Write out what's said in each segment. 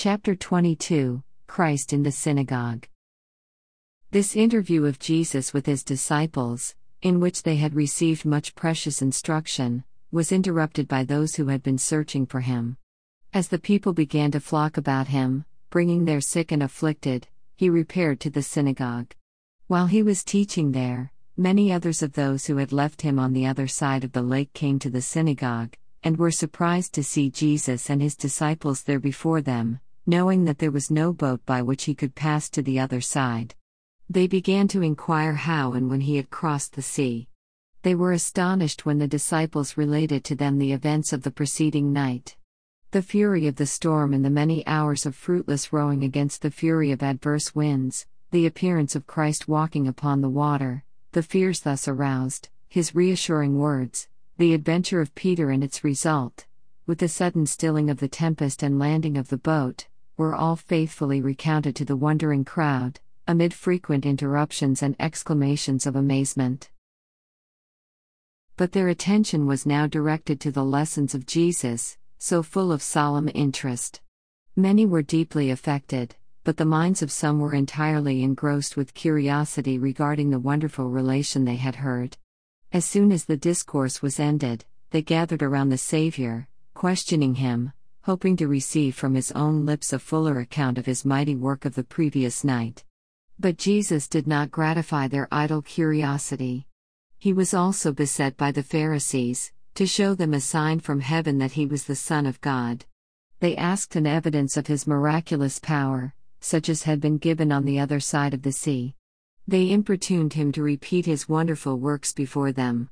Chapter 22, Christ in the Synagogue. This interview of Jesus with his disciples, in which they had received much precious instruction, was interrupted by those who had been searching for him. As the people began to flock about him, bringing their sick and afflicted, he repaired to the synagogue. While he was teaching there, many others of those who had left him on the other side of the lake came to the synagogue, and were surprised to see Jesus and his disciples there before them, knowing that there was no boat by which he could pass to the other side. They began to inquire how and when he had crossed the sea. They were astonished when the disciples related to them the events of the preceding night. The fury of the storm and the many hours of fruitless rowing against the fury of adverse winds, the appearance of Christ walking upon the water, the fears thus aroused, his reassuring words, the adventure of Peter and its result, with the sudden stilling of the tempest and landing of the boat, were all faithfully recounted to the wondering crowd, amid frequent interruptions and exclamations of amazement. But their attention was now directed to the lessons of Jesus, so full of solemn interest. Many were deeply affected, but the minds of some were entirely engrossed with curiosity regarding the wonderful relation they had heard. As soon as the discourse was ended, they gathered around the Savior, questioning him, hoping to receive from his own lips a fuller account of his mighty work of the previous night. But Jesus did not gratify their idle curiosity. He was also beset by the Pharisees, to show them a sign from heaven that he was the Son of God. They asked an evidence of his miraculous power, such as had been given on the other side of the sea. They importuned him to repeat his wonderful works before them.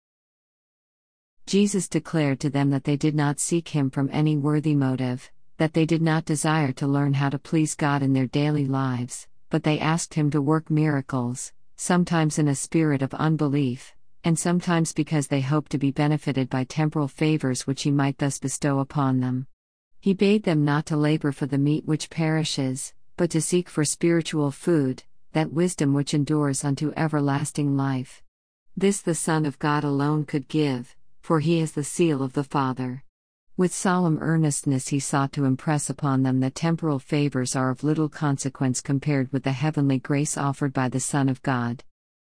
Jesus declared to them that they did not seek him from any worthy motive, that they did not desire to learn how to please God in their daily lives, but they asked him to work miracles, sometimes in a spirit of unbelief, and sometimes because they hoped to be benefited by temporal favors which he might thus bestow upon them. He bade them not to labor for the meat which perishes, but to seek for spiritual food, that wisdom which endures unto everlasting life. This the Son of God alone could give, for he is the seal of the Father. With solemn earnestness he sought to impress upon them that temporal favors are of little consequence compared with the heavenly grace offered by the Son of God.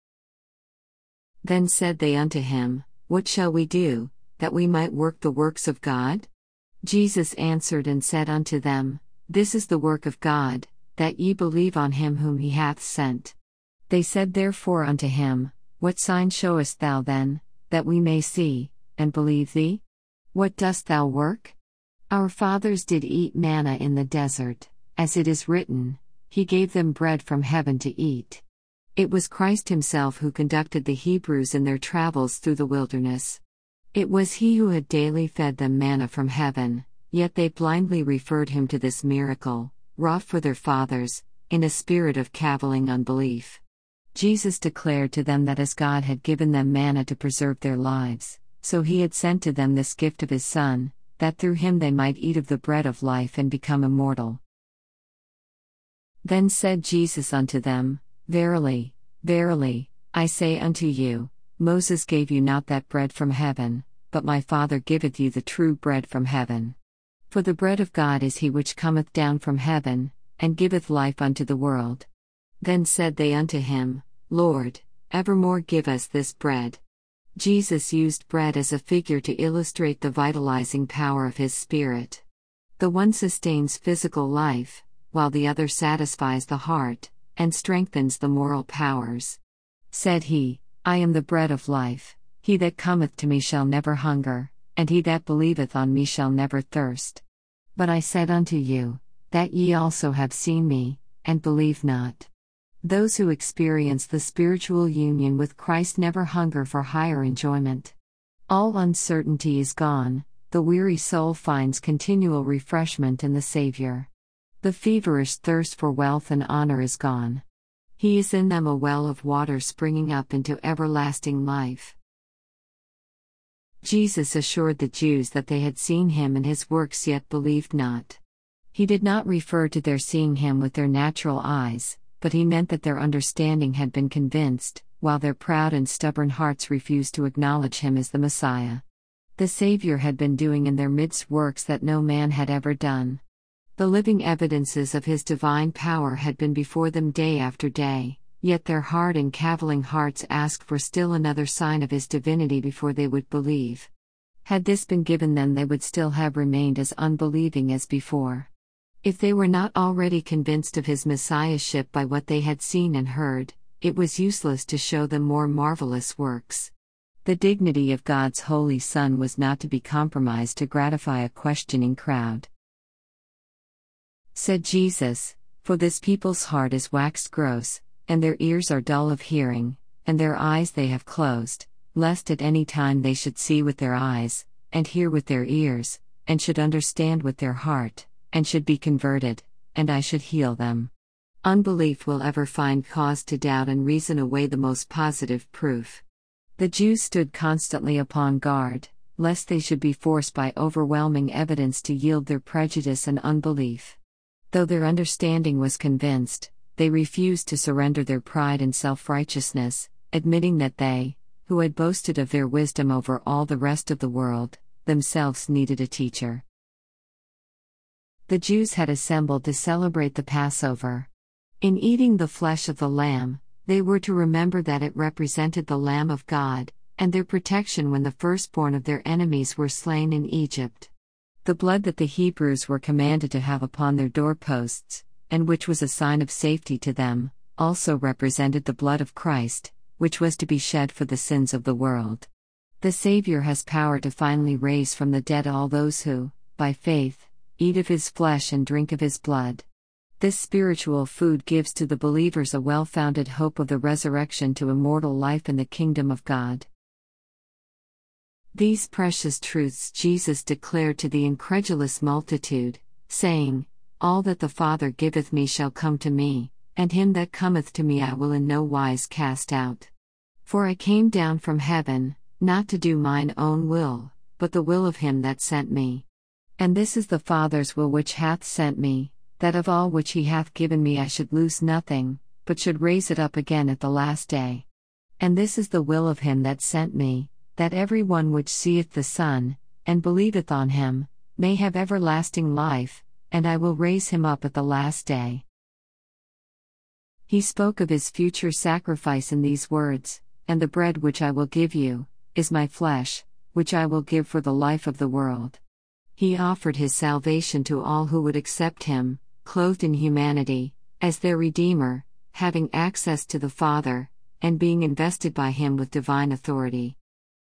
Then said they unto him, What shall we do, that we might work the works of God? Jesus answered and said unto them, This is the work of God, that ye believe on him whom he hath sent. They said therefore unto him, What sign showest thou then, that we may see, and believe thee? What dost thou work? Our fathers did eat manna in the desert, as it is written, He gave them bread from heaven to eat. It was Christ himself who conducted the Hebrews in their travels through the wilderness. It was he who had daily fed them manna from heaven, yet they blindly referred him to this miracle, wrought for their fathers, in a spirit of cavilling unbelief. Jesus declared to them that as God had given them manna to preserve their lives, so he had sent to them this gift of his Son, that through him they might eat of the bread of life and become immortal. Then said Jesus unto them, Verily, verily, I say unto you, Moses gave you not that bread from heaven, but my Father giveth you the true bread from heaven. For the bread of God is he which cometh down from heaven, and giveth life unto the world. Then said they unto him, Lord, evermore give us this bread. Jesus used bread as a figure to illustrate the vitalizing power of his Spirit. The one sustains physical life, while the other satisfies the heart, and strengthens the moral powers. Said he, I am the bread of life, he that cometh to me shall never hunger, and he that believeth on me shall never thirst. But I said unto you, that ye also have seen me, and believe not. Those who experience the spiritual union with Christ never hunger for higher enjoyment. All uncertainty is gone, the weary soul finds continual refreshment in the Savior. The feverish thirst for wealth and honor is gone. He is in them a well of water springing up into everlasting life. Jesus assured the Jews that they had seen him and his works yet believed not. He did not refer to their seeing him with their natural eyes, but he meant that their understanding had been convinced, while their proud and stubborn hearts refused to acknowledge him as the Messiah. The Savior had been doing in their midst works that no man had ever done. The living evidences of his divine power had been before them day after day, yet their hard and cavilling hearts asked for still another sign of his divinity before they would believe. Had this been given them, they would still have remained as unbelieving as before. If they were not already convinced of his messiahship by what they had seen and heard, it was useless to show them more marvelous works. The dignity of God's Holy Son was not to be compromised to gratify a questioning crowd. Said Jesus, "For this people's heart is waxed gross, and their ears are dull of hearing, and their eyes they have closed, lest at any time they should see with their eyes, and hear with their ears, and should understand with their heart, and should be converted, and I should heal them." Unbelief will ever find cause to doubt and reason away the most positive proof. The Jews stood constantly upon guard, lest they should be forced by overwhelming evidence to yield their prejudice and unbelief. Though their understanding was convinced, they refused to surrender their pride and self-righteousness, admitting that they, who had boasted of their wisdom over all the rest of the world, themselves needed a teacher. The Jews had assembled to celebrate the Passover. In eating the flesh of the lamb, they were to remember that it represented the Lamb of God, and their protection when the firstborn of their enemies were slain in Egypt. The blood that the Hebrews were commanded to have upon their doorposts, and which was a sign of safety to them, also represented the blood of Christ, which was to be shed for the sins of the world. The Savior has power to finally raise from the dead all those who, by faith, eat of his flesh and drink of his blood. This spiritual food gives to the believers a well-founded hope of the resurrection to immortal life in the kingdom of God. These precious truths Jesus declared to the incredulous multitude, saying, "All that the Father giveth me shall come to me, and him that cometh to me I will in no wise cast out. For I came down from heaven, not to do mine own will, but the will of him that sent me. And this is the Father's will which hath sent me, that of all which he hath given me I should lose nothing, but should raise it up again at the last day. And this is the will of him that sent me, that every one which seeth the Son, and believeth on him, may have everlasting life, and I will raise him up at the last day." He spoke of his future sacrifice in these words, "And the bread which I will give you, is my flesh, which I will give for the life of the world." He offered his salvation to all who would accept him, clothed in humanity, as their Redeemer, having access to the Father, and being invested by him with divine authority.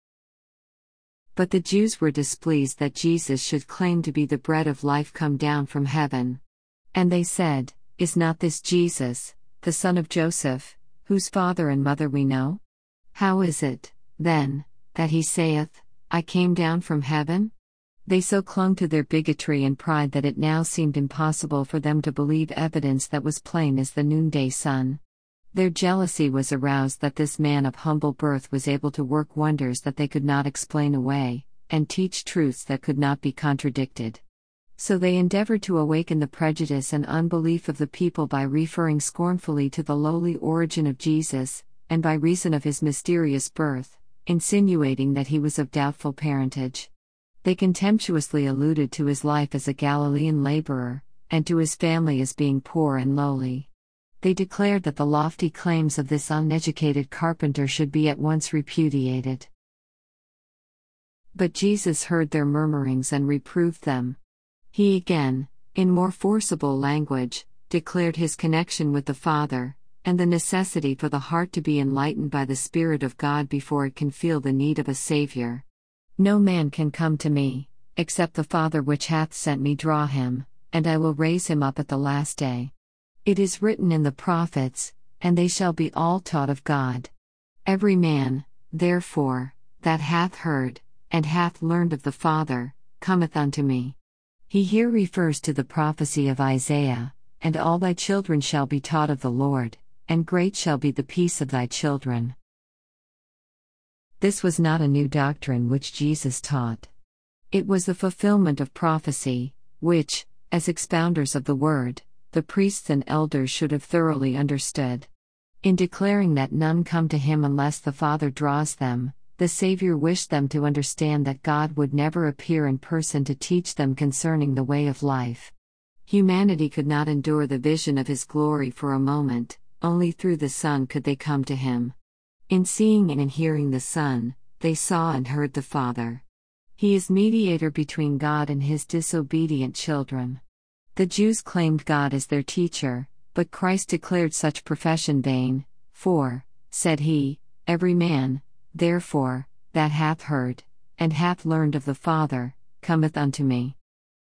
But the Jews were displeased that Jesus should claim to be the bread of life come down from heaven. And they said, "Is not this Jesus, the son of Joseph, whose father and mother we know? How is it, then, that he saith, 'I came down from heaven'?" They so clung to their bigotry and pride that it now seemed impossible for them to believe evidence that was plain as the noonday sun. Their jealousy was aroused that this man of humble birth was able to work wonders that they could not explain away, and teach truths that could not be contradicted. So they endeavored to awaken the prejudice and unbelief of the people by referring scornfully to the lowly origin of Jesus, and by reason of his mysterious birth, insinuating that he was of doubtful parentage. They contemptuously alluded to his life as a Galilean laborer, and to his family as being poor and lowly. They declared that the lofty claims of this uneducated carpenter should be at once repudiated. But Jesus heard their murmurings and reproved them. He again, in more forcible language, declared his connection with the Father, and the necessity for the heart to be enlightened by the Spirit of God before it can feel the need of a Savior. "No man can come to me, except the Father which hath sent me draw him, and I will raise him up at the last day. It is written in the prophets, and they shall be all taught of God. Every man, therefore, that hath heard, and hath learned of the Father, cometh unto me." He here refers to the prophecy of Isaiah, "And all thy children shall be taught of the Lord, and great shall be the peace of thy children." This was not a new doctrine which Jesus taught. It was the fulfillment of prophecy, which, as expounders of the word, the priests and elders should have thoroughly understood. In declaring that none come to him unless the Father draws them, the Savior wished them to understand that God would never appear in person to teach them concerning the way of life. Humanity could not endure the vision of his glory for a moment, only through the Son could they come to him. In seeing and in hearing the Son, they saw and heard the Father. He is mediator between God and his disobedient children. The Jews claimed God as their teacher, but Christ declared such profession vain, for, said he, every man, therefore, that hath heard, and hath learned of the Father, cometh unto me.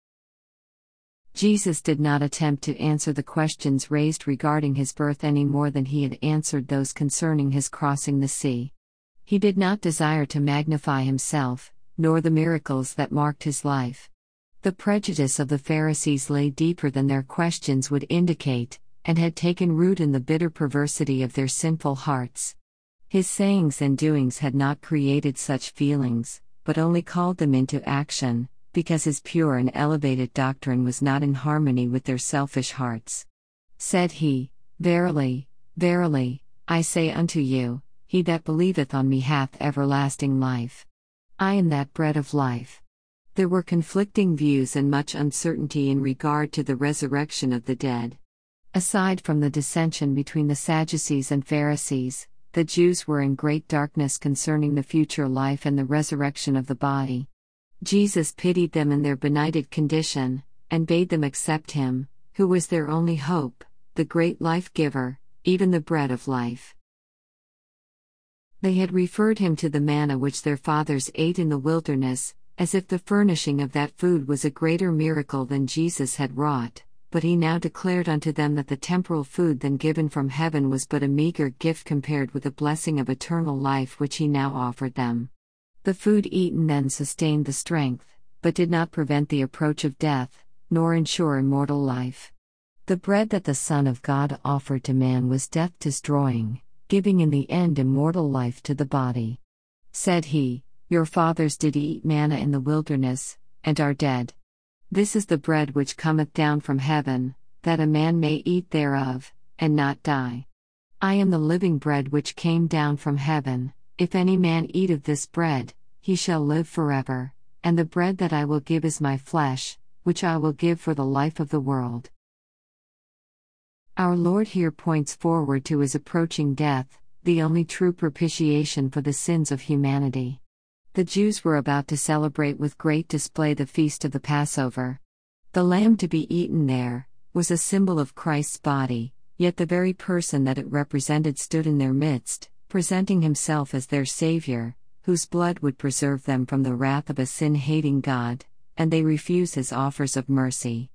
Jesus did not attempt to answer the questions raised regarding his birth any more than he had answered those concerning his crossing the sea. He did not desire to magnify himself, nor the miracles that marked his life. The prejudice of the Pharisees lay deeper than their questions would indicate, and had taken root in the bitter perversity of their sinful hearts. His sayings and doings had not created such feelings, but only called them into action, because his pure and elevated doctrine was not in harmony with their selfish hearts. Said he, Verily, verily, I say unto you, he that believeth on me hath everlasting life. I am that bread of life. There were conflicting views and much uncertainty in regard to the resurrection of the dead. Aside from the dissension between the Sadducees and Pharisees, the Jews were in great darkness concerning the future life and the resurrection of the body. Jesus pitied them in their benighted condition, and bade them accept him, who was their only hope, the great life-giver, even the bread of life. They had referred him to the manna which their fathers ate in the wilderness, as if the furnishing of that food was a greater miracle than Jesus had wrought, but he now declared unto them that the temporal food then given from heaven was but a meager gift compared with the blessing of eternal life which he now offered them. The food eaten then sustained the strength, but did not prevent the approach of death, nor ensure immortal life. The bread that the Son of God offered to man was death-destroying, giving in the end immortal life to the body. Said he, Your fathers did eat manna in the wilderness, and are dead. This is the bread which cometh down from heaven, that a man may eat thereof, and not die. I am the living bread which came down from heaven. If any man eat of this bread, he shall live forever, and the bread that I will give is my flesh, which I will give for the life of the world. Our Lord here points forward to his approaching death, the only true propitiation for the sins of humanity. The Jews were about to celebrate with great display the feast of the Passover. The lamb to be eaten there was a symbol of Christ's body, yet the very person that it represented stood in their midst, presenting himself as their Savior, whose blood would preserve them from the wrath of a sin-hating God, and they refuse his offers of mercy.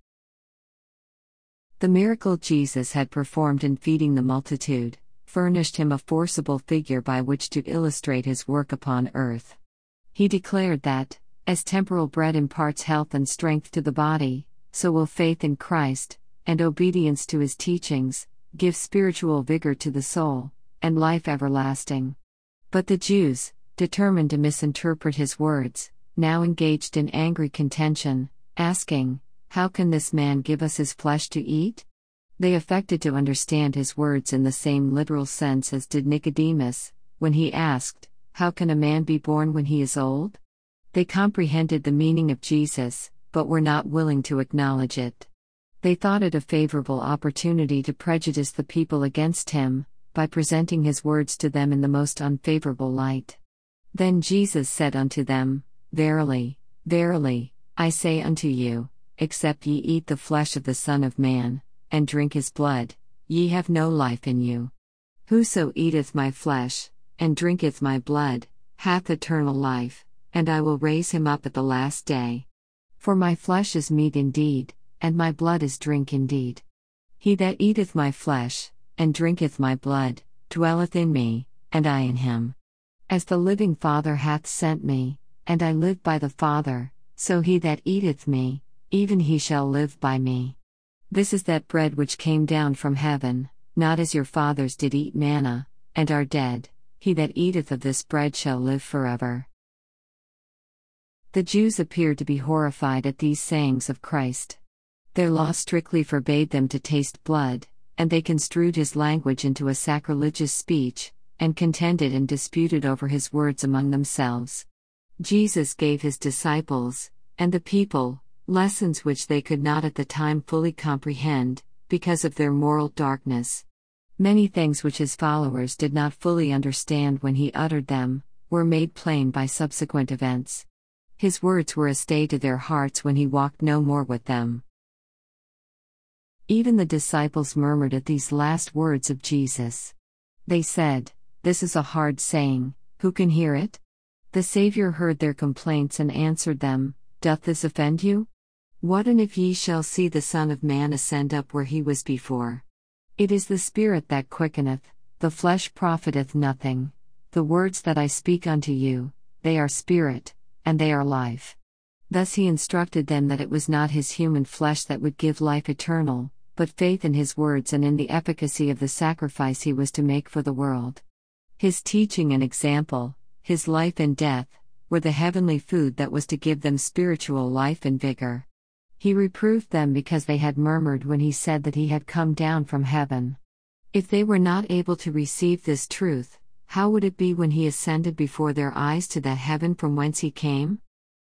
The miracle Jesus had performed in feeding the multitude furnished him a forcible figure by which to illustrate his work upon earth. He declared that, as temporal bread imparts health and strength to the body, so will faith in Christ, and obedience to his teachings, give spiritual vigor to the soul, and life everlasting. But the Jews, determined to misinterpret his words, now engaged in angry contention, asking, How can this man give us his flesh to eat? They affected to understand his words in the same literal sense as did Nicodemus, when he asked, How can a man be born when he is old? They comprehended the meaning of Jesus, but were not willing to acknowledge it. They thought it a favorable opportunity to prejudice the people against him, by presenting his words to them in the most unfavorable light. Then Jesus said unto them, Verily, verily, I say unto you, except ye eat the flesh of the Son of Man, and drink his blood, ye have no life in you. Whoso eateth my flesh, and drinketh my blood, hath eternal life, and I will raise him up at the last day. For my flesh is meat indeed, and my blood is drink indeed. He that eateth my flesh, and drinketh my blood, dwelleth in me, and I in him. As the living Father hath sent me, and I live by the Father, so he that eateth me, even he shall live by me. This is that bread which came down from heaven, not as your fathers did eat manna, and are dead. He that eateth of this bread shall live forever. The Jews appeared to be horrified at these sayings of Christ. Their law strictly forbade them to taste blood, and they construed his language into a sacrilegious speech, and contended and disputed over his words among themselves. Jesus gave his disciples, and the people, lessons which they could not at the time fully comprehend, because of their moral darkness. Many things which his followers did not fully understand when he uttered them, were made plain by subsequent events. His words were a stay to their hearts when he walked no more with them. Even the disciples murmured at these last words of Jesus. They said, "This is a hard saying, who can hear it?" The Savior heard their complaints and answered them, "Doth this offend you? What and if ye shall see the Son of Man ascend up where he was before? It is the Spirit that quickeneth, the flesh profiteth nothing. The words that I speak unto you, they are spirit, and they are life." Thus he instructed them that it was not his human flesh that would give life eternal, but faith in his words and in the efficacy of the sacrifice he was to make for the world. His teaching and example, his life and death, were the heavenly food that was to give them spiritual life and vigor. He reproved them because they had murmured when he said that he had come down from heaven. If they were not able to receive this truth, how would it be when he ascended before their eyes to that heaven from whence he came?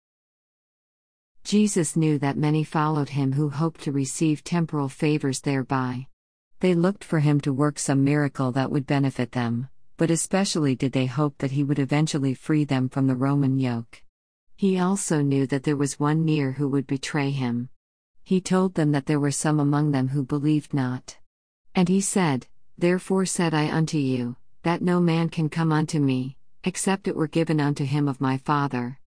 Jesus knew that many followed him who hoped to receive temporal favors thereby. They looked for him to work some miracle that would benefit them, but especially did they hope that he would eventually free them from the Roman yoke. He also knew that there was one near who would betray him. He told them that there were some among them who believed not. And he said, "Therefore said I unto you, that no man can come unto me, except it were given unto him of my Father."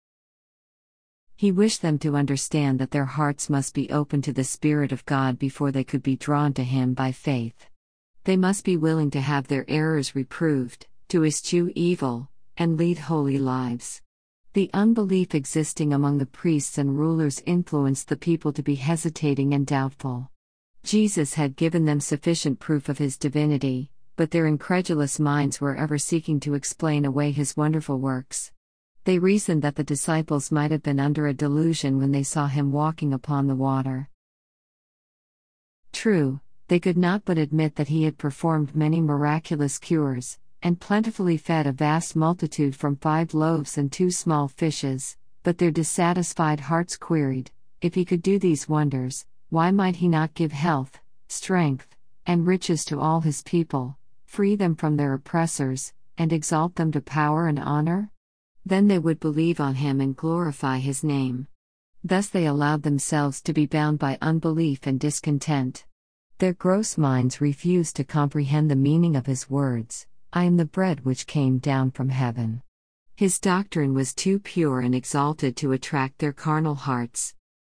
He wished them to understand that their hearts must be open to the Spirit of God before they could be drawn to him by faith. They must be willing to have their errors reproved, to eschew evil, and lead holy lives. The unbelief existing among the priests and rulers influenced the people to be hesitating and doubtful. Jesus had given them sufficient proof of his divinity, but their incredulous minds were ever seeking to explain away his wonderful works. They reasoned that the disciples might have been under a delusion when they saw him walking upon the water. True, they could not but admit that he had performed many miraculous cures, and plentifully fed a vast multitude from 5 loaves and 2 small fishes, but their dissatisfied hearts queried, if he could do these wonders, why might he not give health, strength, and riches to all his people, free them from their oppressors, and exalt them to power and honor? Then they would believe on him and glorify his name. Thus they allowed themselves to be bound by unbelief and discontent. Their gross minds refused to comprehend the meaning of his words, "I am the bread which came down from heaven." His doctrine was too pure and exalted to attract their carnal hearts.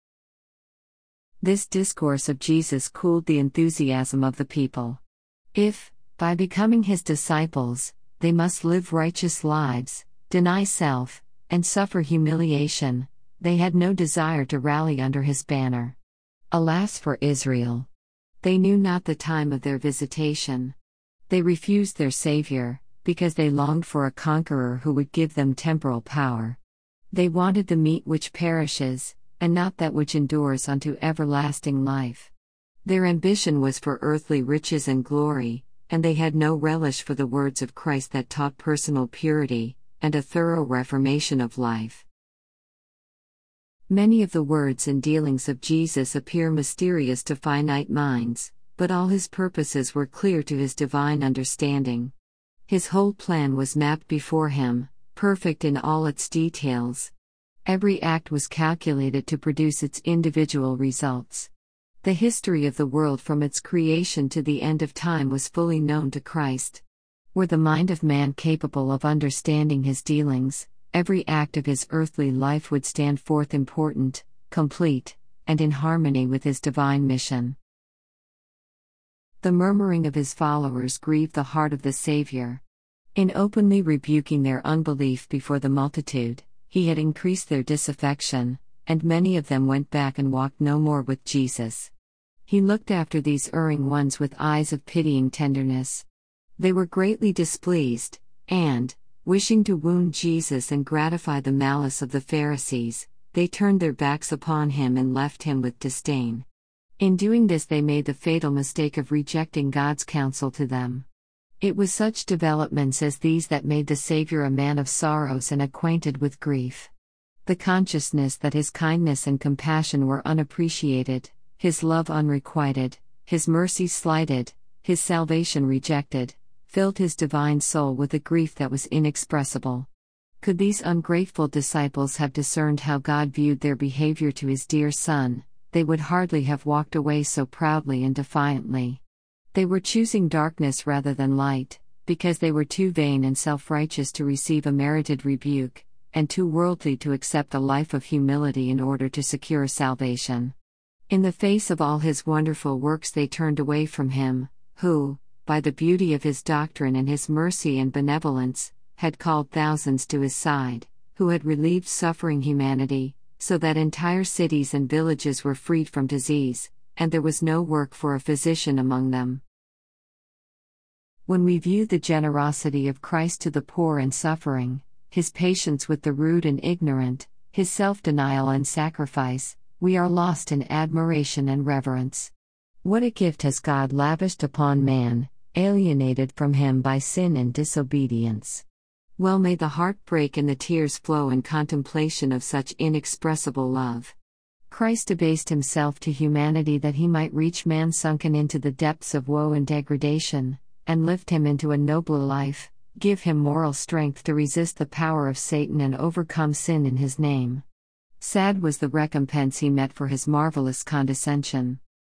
This discourse of Jesus cooled the enthusiasm of the people. If, by becoming his disciples, they must live righteous lives, deny self, and suffer humiliation, they had no desire to rally under his banner. Alas for Israel! They knew not the time of their visitation. They refused their Savior, because they longed for a conqueror who would give them temporal power. They wanted the meat which perishes, and not that which endures unto everlasting life. Their ambition was for earthly riches and glory, and they had no relish for the words of Christ that taught personal purity, and a thorough reformation of life. Many of the words and dealings of Jesus appear mysterious to finite minds, but all his purposes were clear to his divine understanding. His whole plan was mapped before him, perfect in all its details. Every act was calculated to produce its individual results. The history of the world from its creation to the end of time was fully known to Christ. Were the mind of man capable of understanding his dealings, every act of his earthly life would stand forth important, complete, and in harmony with his divine mission. The murmuring of his followers grieved the heart of the Savior. In openly rebuking their unbelief before the multitude, he had increased their disaffection, and many of them went back and walked no more with Jesus. He looked after these erring ones with eyes of pitying tenderness. They were greatly displeased, and, wishing to wound Jesus and gratify the malice of the Pharisees, they turned their backs upon him and left him with disdain. In doing this, they made the fatal mistake of rejecting God's counsel to them. It was such developments as these that made the Savior a man of sorrows and acquainted with grief. The consciousness that his kindness and compassion were unappreciated, his love unrequited, his mercy slighted, his salvation rejected, filled his divine soul with a grief that was inexpressible. Could these ungrateful disciples have discerned how God viewed their behavior to his dear Son, they would hardly have walked away so proudly and defiantly. They were choosing darkness rather than light, because they were too vain and self-righteous to receive a merited rebuke, and too worldly to accept a life of humility in order to secure salvation. In the face of all his wonderful works they turned away from him, who, by the beauty of his doctrine and his mercy and benevolence, had called thousands to his side, who had relieved suffering humanity, so that entire cities and villages were freed from disease, and there was no work for a physician among them. When we view the generosity of Christ to the poor and suffering, his patience with the rude and ignorant, his self-denial and sacrifice, we are lost in admiration and reverence. What a gift has God lavished upon man, alienated from him by sin and disobedience. Well may the heart break and the tears flow in contemplation of such inexpressible love. Christ abased himself to humanity that he might reach man sunken into the depths of woe and degradation, and lift him into a nobler life, give him moral strength to resist the power of Satan and overcome sin in his name. Sad was the recompense he met for his marvelous condescension.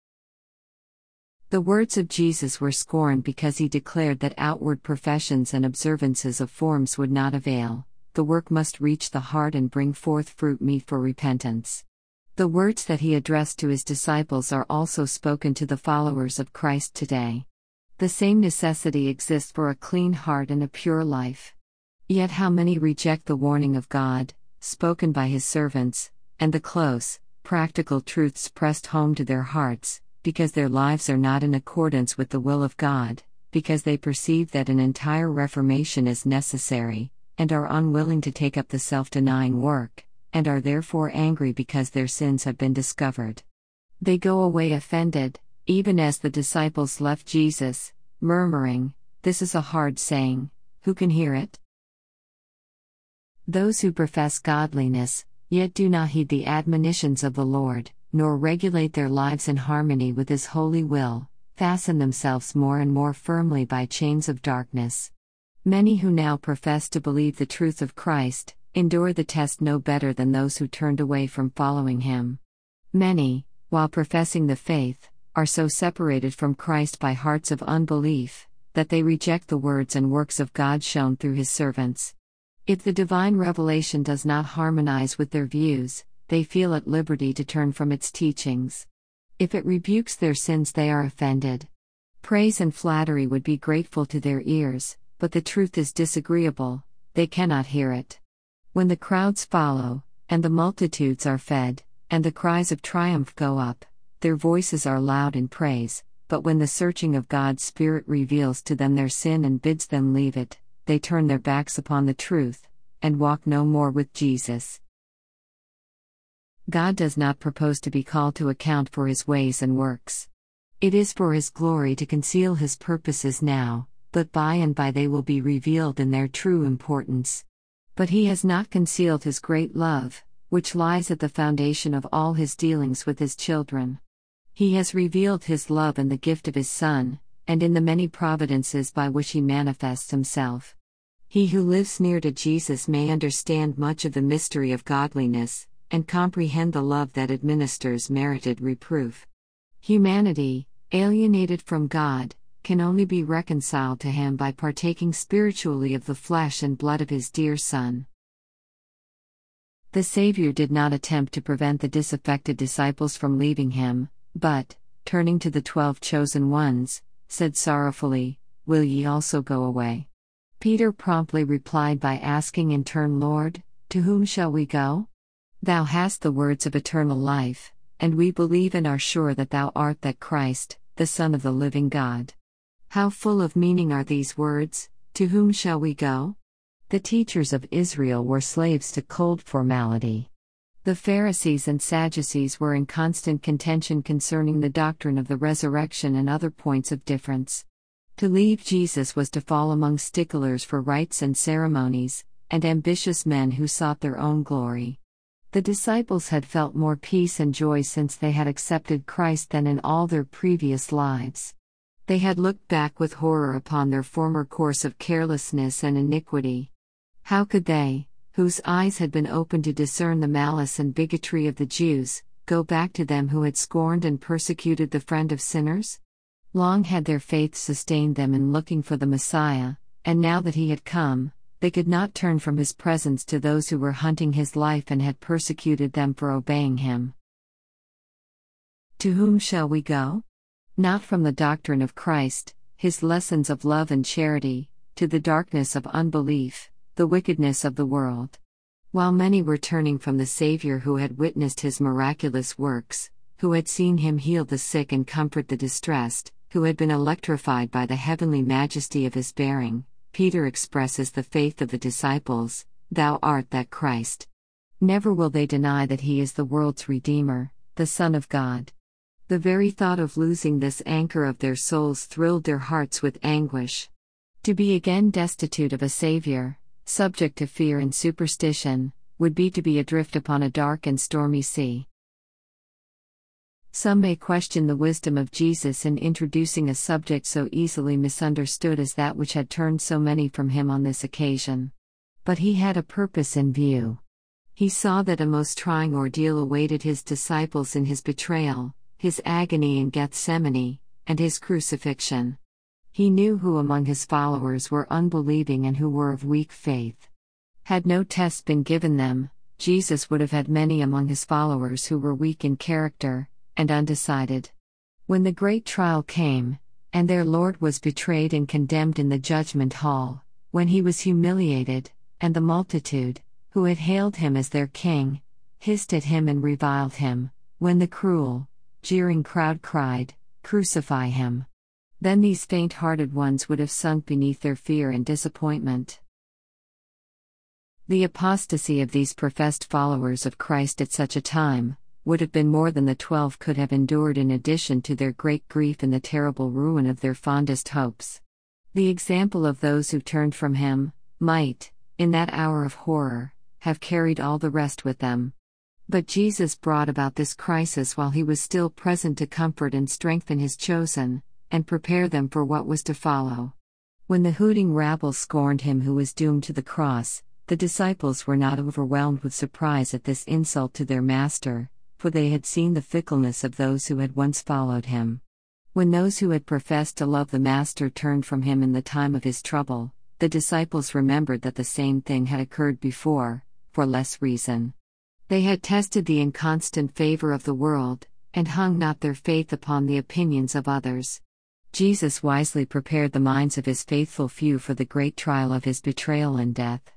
The words of Jesus were scorned because he declared that outward professions and observances of forms would not avail. The work must reach the heart and bring forth fruit meet for repentance. The words that he addressed to his disciples are also spoken to the followers of Christ today. The same necessity exists for a clean heart and a pure life. Yet how many reject the warning of God, spoken by his servants, and the close, practical truths pressed home to their hearts, because their lives are not in accordance with the will of God, because they perceive that an entire reformation is necessary, and are unwilling to take up the self-denying work, and are therefore angry because their sins have been discovered. They go away offended, even as the disciples left Jesus, murmuring, "This is a hard saying, who can hear it?" Those who profess godliness, yet do not heed the admonitions of the Lord, nor regulate their lives in harmony with his holy will, fasten themselves more and more firmly by chains of darkness. Many who now profess to believe the truth of Christ, endure the test no better than those who turned away from following him. Many, while professing the faith, are so separated from Christ by hearts of unbelief, that they reject the words and works of God shown through his servants. If the divine revelation does not harmonize with their views, they feel at liberty to turn from its teachings. If it rebukes their sins, they are offended. Praise and flattery would be grateful to their ears, but the truth is disagreeable, they cannot hear it. When the crowds follow, and the multitudes are fed, and the cries of triumph go up, their voices are loud in praise, but when the searching of God's Spirit reveals to them their sin and bids them leave it, they turn their backs upon the truth, and walk no more with Jesus. God does not propose to be called to account for his ways and works. It is for his glory to conceal his purposes now, but by and by they will be revealed in their true importance. But he has not concealed his great love, which lies at the foundation of all his dealings with his children. He has revealed his love in the gift of his Son, and in the many providences by which he manifests himself. He who lives near to Jesus may understand much of the mystery of godliness, and comprehend the love that administers merited reproof. Humanity, alienated from God, can only be reconciled to him by partaking spiritually of the flesh and blood of his dear Son. The Savior did not attempt to prevent the disaffected disciples from leaving him, but, turning to the 12 chosen ones, said sorrowfully, "Will ye also go away?" Peter promptly replied by asking in turn, "Lord, to whom shall we go? Thou hast the words of eternal life, and we believe and are sure that thou art that Christ, the Son of the living God." How full of meaning are these words, "To whom shall we go?" The teachers of Israel were slaves to cold formality. The Pharisees and Sadducees were in constant contention concerning the doctrine of the resurrection and other points of difference. To leave Jesus was to fall among sticklers for rites and ceremonies, and ambitious men who sought their own glory. The disciples had felt more peace and joy since they had accepted Christ than in all their previous lives. They had looked back with horror upon their former course of carelessness and iniquity. How could they, whose eyes had been opened to discern the malice and bigotry of the Jews, go back to them who had scorned and persecuted the friend of sinners? Long had their faith sustained them in looking for the Messiah, and now that he had come, they could not turn from his presence to those who were hunting his life and had persecuted them for obeying him. To whom shall we go? Not from the doctrine of Christ, his lessons of love and charity, to the darkness of unbelief, the wickedness of the world. While many were turning from the Savior who had witnessed his miraculous works, who had seen him heal the sick and comfort the distressed, who had been electrified by the heavenly majesty of his bearing, Peter expresses the faith of the disciples, "Thou art that Christ." Never will they deny that he is the world's Redeemer, the Son of God. The very thought of losing this anchor of their souls thrilled their hearts with anguish. To be again destitute of a Savior, subject to fear and superstition, would be to be adrift upon a dark and stormy sea. Some may question the wisdom of Jesus in introducing a subject so easily misunderstood as that which had turned so many from him on this occasion. But he had a purpose in view. He saw that a most trying ordeal awaited his disciples in his betrayal, his agony in Gethsemane, and his crucifixion. He knew who among his followers were unbelieving and who were of weak faith. Had no test been given them, Jesus would have had many among his followers who were weak in character and undecided. When the great trial came, and their Lord was betrayed and condemned in the judgment hall, when he was humiliated, and the multitude, who had hailed him as their king, hissed at him and reviled him, when the cruel, jeering crowd cried, "Crucify him," then these faint-hearted ones would have sunk beneath their fear and disappointment. The apostasy of these professed followers of Christ at such a time would have been more than the 12 could have endured, in addition to their great grief and the terrible ruin of their fondest hopes. The example of those who turned from him might, in that hour of horror, have carried all the rest with them. But Jesus brought about this crisis while he was still present to comfort and strengthen his chosen, and prepare them for what was to follow. When the hooting rabble scorned him who was doomed to the cross, the disciples were not overwhelmed with surprise at this insult to their master, for they had seen the fickleness of those who had once followed him. When those who had professed to love the master turned from him in the time of his trouble, the disciples remembered that the same thing had occurred before, for less reason. They had tested the inconstant favor of the world, and hung not their faith upon the opinions of others. Jesus wisely prepared the minds of his faithful few for the great trial of his betrayal and death.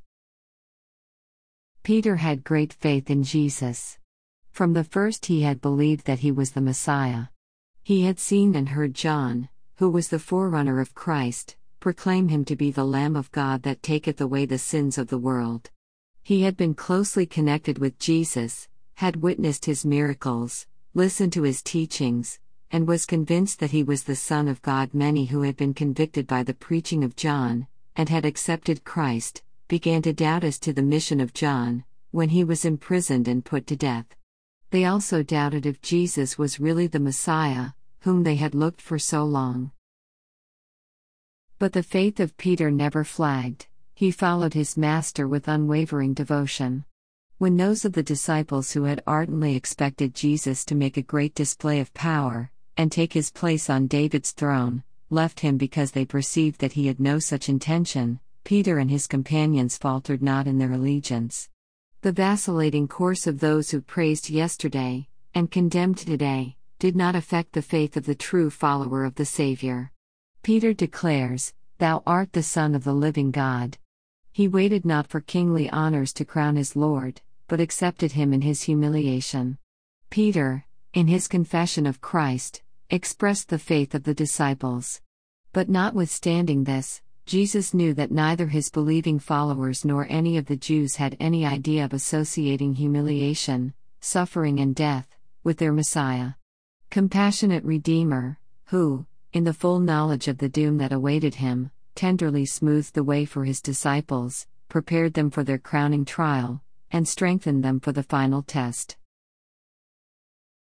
Peter had great faith in Jesus. From the first he had believed that he was the Messiah. He had seen and heard John, who was the forerunner of Christ, proclaim him to be the Lamb of God that taketh away the sins of the world. He had been closely connected with Jesus, had witnessed his miracles, listened to his teachings, and was convinced that he was the Son of God. Many who had been convicted by the preaching of John, and had accepted Christ, began to doubt as to the mission of John, when he was imprisoned and put to death. They also doubted if Jesus was really the Messiah, whom they had looked for so long. But the faith of Peter never flagged. He followed his master with unwavering devotion. When those of the disciples who had ardently expected Jesus to make a great display of power, and take his place on David's throne, left him because they perceived that he had no such intention, Peter and his companions faltered not in their allegiance. The vacillating course of those who praised yesterday, and condemned today, did not affect the faith of the true follower of the Savior. Peter declares, "Thou art the Son of the living God." He waited not for kingly honors to crown his Lord, but accepted him in his humiliation. Peter, in his confession of Christ, expressed the faith of the disciples. But notwithstanding this, Jesus knew that neither his believing followers nor any of the Jews had any idea of associating humiliation, suffering and death, with their Messiah. Compassionate Redeemer, who, in the full knowledge of the doom that awaited him, tenderly smoothed the way for his disciples, prepared them for their crowning trial, and strengthened them for the final test.